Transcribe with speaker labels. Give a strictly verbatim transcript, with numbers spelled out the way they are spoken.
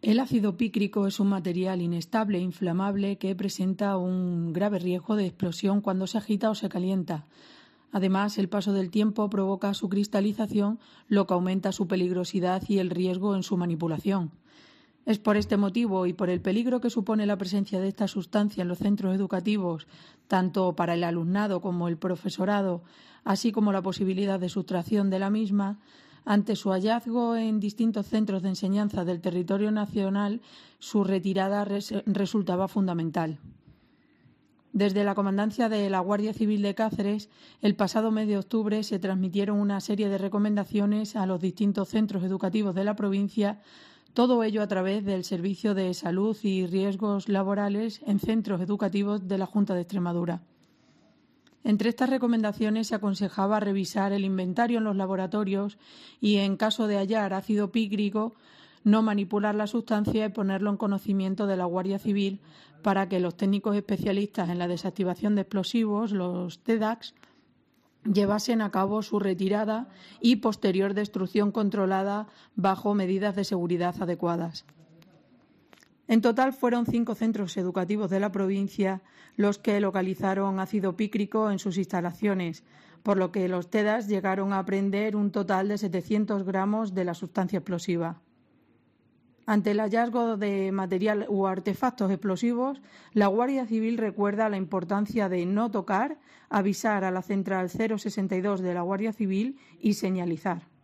Speaker 1: El ácido pícrico es un material inestable e inflamable que presenta un grave riesgo de explosión cuando se agita o se calienta. Además, el paso del tiempo provoca su cristalización, lo que aumenta su peligrosidad y el riesgo en su manipulación. Es por este motivo y por el peligro que supone la presencia de esta sustancia en los centros educativos, tanto para el alumnado como el profesorado, así como la posibilidad de sustracción de la misma, ante su hallazgo en distintos centros de enseñanza del territorio nacional, su retirada res- resultaba fundamental. Desde la Comandancia de la Guardia Civil de Cáceres, el pasado mes de octubre se transmitieron una serie de recomendaciones a los distintos centros educativos de la provincia, todo ello a través del Servicio de Salud y Riesgos Laborales en centros educativos de la Junta de Extremadura. Entre estas recomendaciones se aconsejaba revisar el inventario en los laboratorios y, en caso de hallar ácido pícrico, no manipular la sustancia y ponerlo en conocimiento de la Guardia Civil para que los técnicos especialistas en la desactivación de explosivos, los T E D A Cs, llevasen a cabo su retirada y posterior destrucción controlada bajo medidas de seguridad adecuadas. En total fueron cinco centros educativos de la provincia los que localizaron ácido pícrico en sus instalaciones, por lo que los T E D A Cs llegaron a apreender un total de setecientos gramos de la sustancia explosiva. Ante el hallazgo de material u artefactos explosivos, la Guardia Civil recuerda la importancia de no tocar, avisar a la Central cero sesenta y dos de la Guardia Civil y señalizar.